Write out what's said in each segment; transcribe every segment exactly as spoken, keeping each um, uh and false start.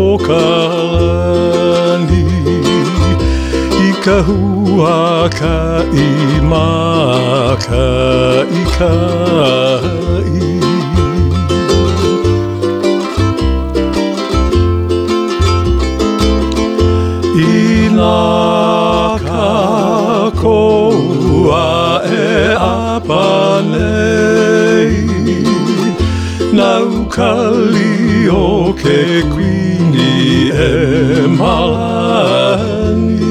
kalani I ka hua ka I maka I kai Ina ka koua e apa nei Nau kali o ke kuini e malani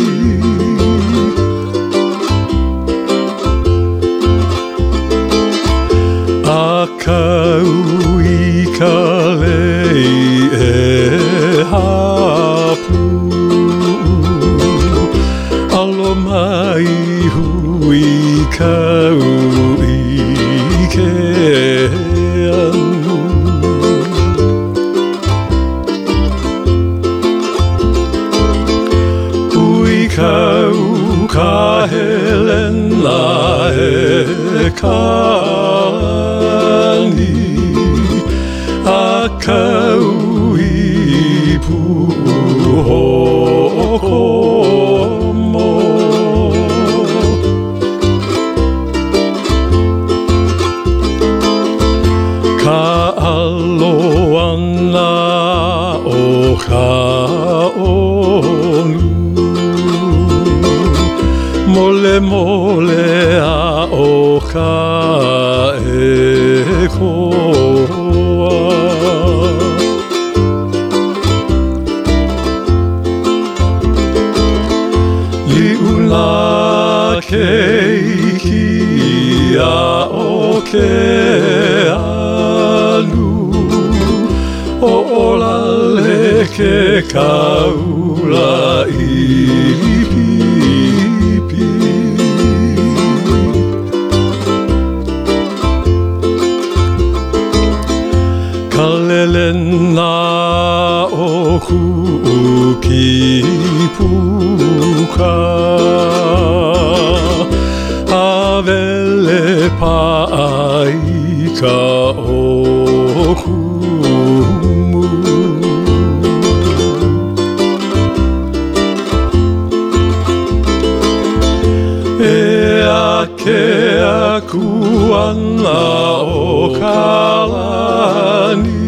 A kau I ka lei e hapu Alo mai hui kau I ke anu Hui kau ka helena e kalani A kau I puhokomo Ka aloana o ka onu Mole mole a o ka e koa Liuna keiki a o ke anu O olale ke kaula I pipi Kalelena o kuki puka Avele pai ka o kumu E ake aku ana o kalani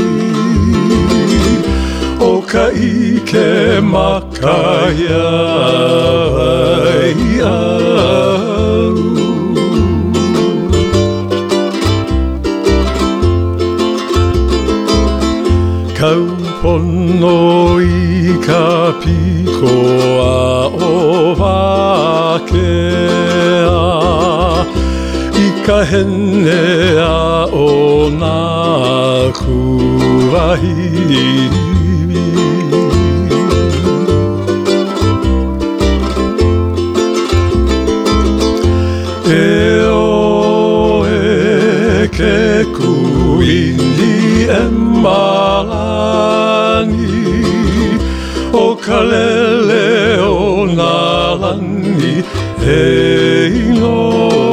O ka ike makaya ai au Kau pono I ka piko a o wakea I ka hene a o nā kuahiri E o e ke kuini e malani O ka lele o nā lani e ino